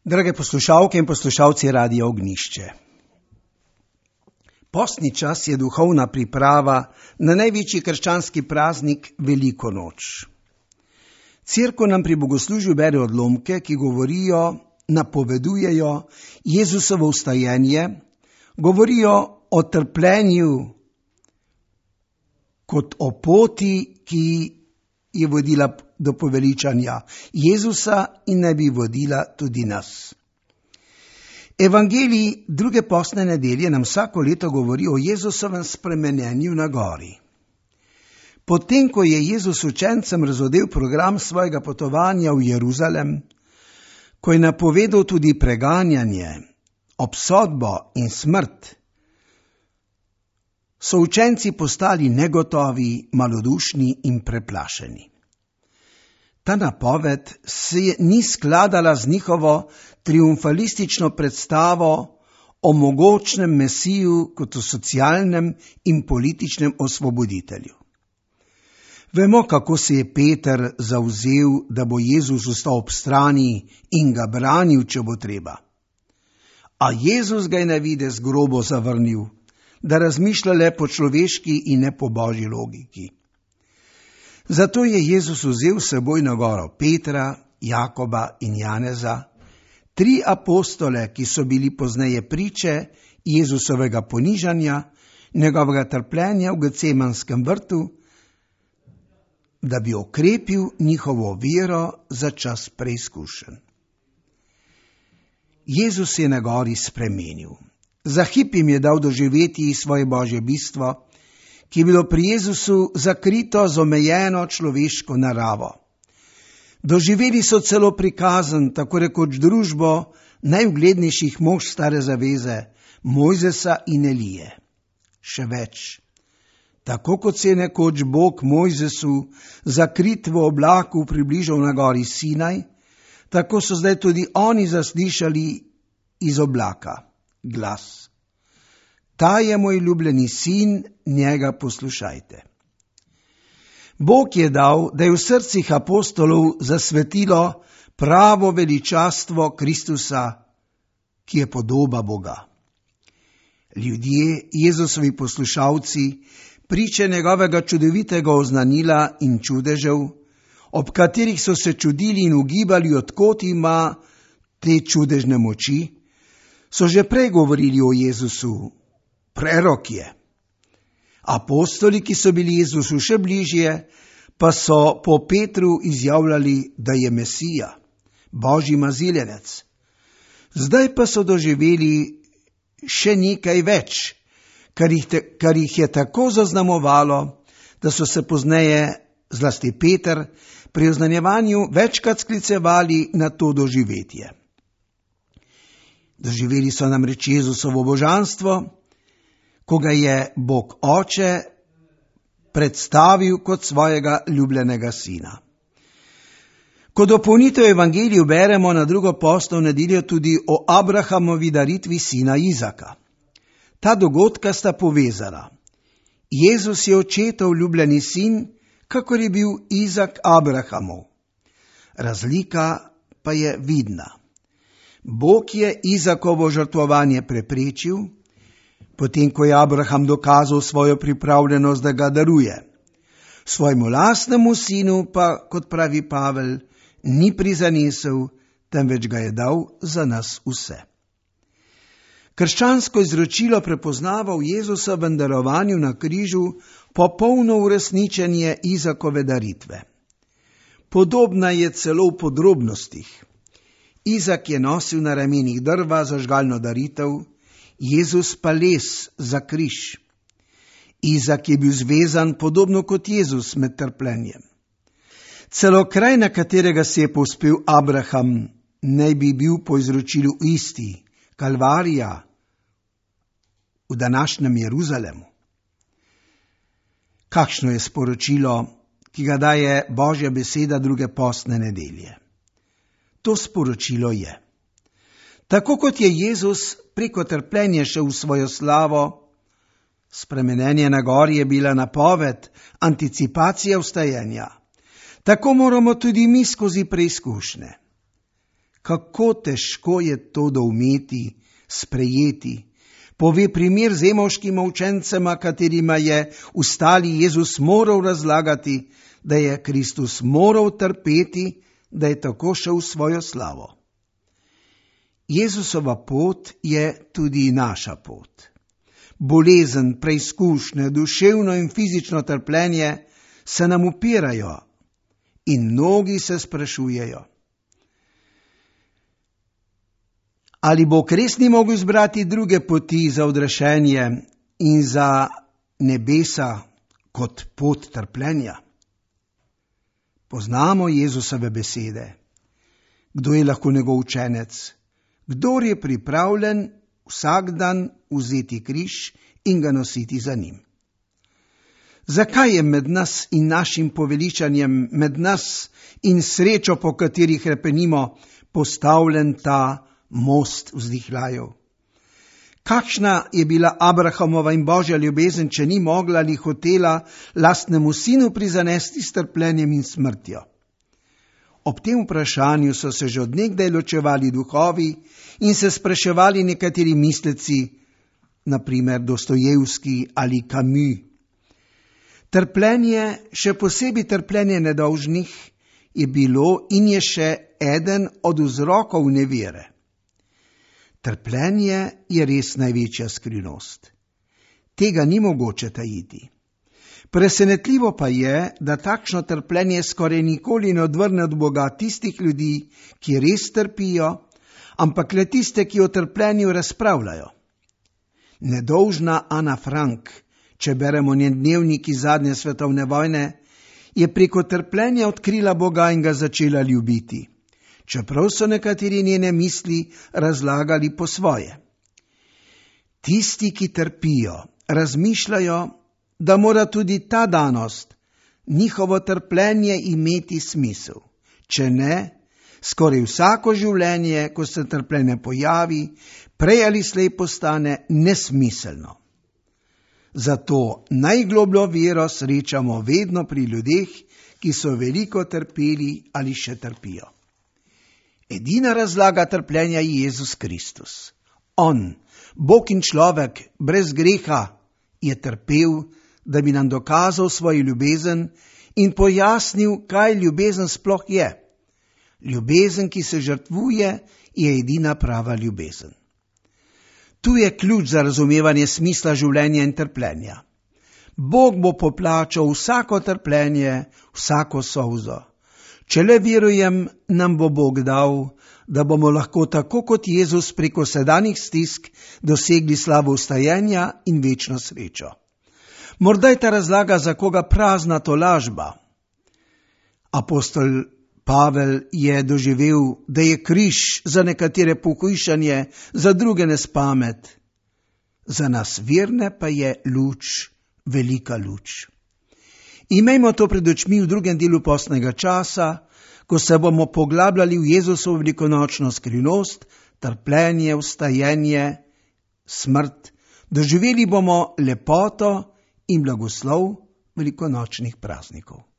Drage poslušalke in poslušalci Radia Ognjišče. Postni čas je duhovna priprava na največji krščanski praznik Veliko noč. Cerkev nam pri bogoslužju bere odlomke, ki govorijo, napovedujejo Jezusovo vstajenje, govorijo o trpljenju kot o poti, ki je vodila do poveličanja Jezusa in naj bi vodila tudi nas. Evangelij druge postne nedelje nam vsako leto govori o Jezusovem spremenjenju na gori. Potem, ko je Jezus učencem razodel program svojega potovanja v Jeruzalem, ko je napovedal tudi preganjanje, obsodbo in smrt, so učenci postali negotovi, malodušni in preplašeni. Ta napoved se ni skladala z njihovo triumfalistično predstavo o mogočnem Mesiju kot o socialnem in političnem osvoboditelju. Vemo, kako se je Peter zavzel, da bo Jezus ostal ob strani in ga branil, če bo treba. A Jezus ga je na videz grobo zavrnil, da razmišlja le po človeški in ne po božji logiki. Zato je Jezus vzel s seboj na goro Petra, Jakoba in Janeza, 3 apostole, ki so bili pozneje priče Jezusovega ponižanja, njegovega trpljenja v Gecemanskem vrtu, da bi okrepil njihovo vero za čas preizkušenj. Jezus je na gori spremenil. Za hip jim je dal doživeti svoje božje bistvo, ki je bilo pri Jezusu zakrito z omejeno človeško naravo. Doživeli so celo prikazan, tako rekoč družbo najuglednejših mož stare zaveze, Mojzesa in Elije. Še več, tako kot se je nekoč Bog Mojzesu zakrit v oblaku približal na gori Sinaj, tako so zdaj tudi oni zaslišali iz oblaka glas: Ta je moj ljubljeni sin, njega poslušajte. Bog je dal, da je v srcih apostolov zasvetilo pravo veličastvo Kristusa, ki je podoba Boga. Ljudje, Jezusovi poslušalci, priče njegovega čudovitega oznanila in čudežev, ob katerih so se čudili in ugibali, od kod ima te čudežne moči, so že prej govorili o Jezusu. Prerok je. Apostoli, ki so bili Jezusu še bližje, pa so po Petru izjavljali, da je Mesija, Božji maziljenec. Zdaj pa so doživeli še nekaj več, kar jih je tako zaznamovalo, da so se pozneje, zlasti Peter, pri oznanjevanju večkrat sklicevali na to doživetje. Doživeli so namreč Jezusovo božanstvo, ko ga je Bog Oče predstavil kot svojega ljubljenega sina. Ko dopolnitev Evangeliju beremo na drugo postno nedeljo tudi o Abrahamovi daritvi sina Izaka. Ta dogodka sta povezana. Jezus je očetov ljubljeni sin, kakor je bil Izak Abrahamov. Razlika pa je vidna. Bog je Izakovo žrtvovanje preprečil, potem ko je Abraham dokazal svojo pripravljenost, da ga daruje. Svojemu lastnemu sinu pa, kot pravi Pavel, ni prizanesel, temveč ga je dal za nas vse. Krščansko izročilo prepoznava v Jezusovem darovanju na križu popolno uresničenje Izakove daritve. Podobna je celo v podrobnostih. Izak je nosil na ramenih drva za žgalno daritev, Jezus pa les za križ. Izak je bil zvezan podobno kot Jezus med trpljenjem. Celo kraj, na katerega se je povzpel Abraham, naj bi bil po izročilu isti, Kalvarija, v današnjem Jeruzalemu. Kakšno je sporočilo, ki ga daje Božja beseda druge postne nedelje? To sporočilo je: tako kot je Jezus preko trpljenja šel v svojo slavo, spremenjenje na gori je bila napoved, anticipacija vstajenja, tako moramo tudi mi skozi preizkušnje. Kako težko je to doumeti, sprejeti. Pove primer z emovškima učencema, katerima je ustali Jezus moral razlagati, da je Kristus moral trpeti, da je tako šel v svojo slavo. Jezusova pot je tudi naša pot. Bolezen, preizkušnje, duševno in fizično trpljenje se nam upirajo in mnogi se sprašujejo, ali bo res ni mogel izbrati druge poti za odrešenje in za nebesa kot pot trpljenja. Poznamo Jezusove besede. Kdo je lahko njegov učenec? Kdor je pripravljen vsak dan vzeti križ in ga nositi za njim. Zakaj je med nas in našim poveličanjem, med nas in srečo, po kateri hrepenimo, postavljen ta most vzdihljajev? Kakšna je bila Abrahamova in Božja ljubezen, če ni mogla ali hotela lastnemu sinu prizanesti s trpljenjem in smrtjo? Ob tem vprašanju so se že od nekdaj ločevali duhovi in se spraševali nekateri misleci, naprimer Dostojevski ali Camus. Trpljenje, še posebej trpljenje nedolžnih, je bilo in je še eden od vzrokov nevere. Trpljenje je res največja skrivnost. Tega ni mogoče tajiti. Presenetljivo pa je, da takšno trpljenje skoraj nikoli ne odvrne od Boga tistih ljudi, ki res trpijo, ampak le tiste, ki o trpljenju razpravljajo. Nedolžna Ana Frank, če beremo njen dnevnik iz zadnje svetovne vojne, je preko trpljenja odkrila Boga in ga začela ljubiti, čeprav so nekateri njene misli razlagali po svoje. Tisti, ki trpijo, razmišljajo, da mora tudi ta danost, njihovo trpljenje imeti smisel. Če ne, skoraj vsako življenje, ko se trpljenje pojavi, prej ali slej postane nesmiselno. Zato najglobljo vero srečamo vedno pri ljudeh, ki so veliko trpeli ali še trpijo. Edina razlaga trpljenja je Jezus Kristus. On, Bog in človek, brez greha, je trpel, da bi nam dokazal svojo ljubezen in pojasnil, kaj ljubezen sploh je. Ljubezen, ki se žrtvuje, je edina prava ljubezen. Tu je ključ za razumevanje smisla življenja in trpljenja. Bog bo poplačal vsako trpljenje, vsako solzo. Če le verujem, nam bo Bog dal, da bomo lahko tako kot Jezus preko sedanjih stisk dosegli slavo vstajenja in večno srečo. Morda je ta razlaga za koga prazna tolažba. Apostol Pavel je doživel, da je križ za nekatere pohujšanje, za druge nespamet. Za nas verne pa je luč, velika luč. Imejmo to pred očmi v drugem delu postnega časa, ko se bomo poglabljali v Jezusovo velikonočno skrivnost, trpljenje, vstajenje, smrt. Doživeli bomo lepoto in blagoslov velikonočnih praznikov.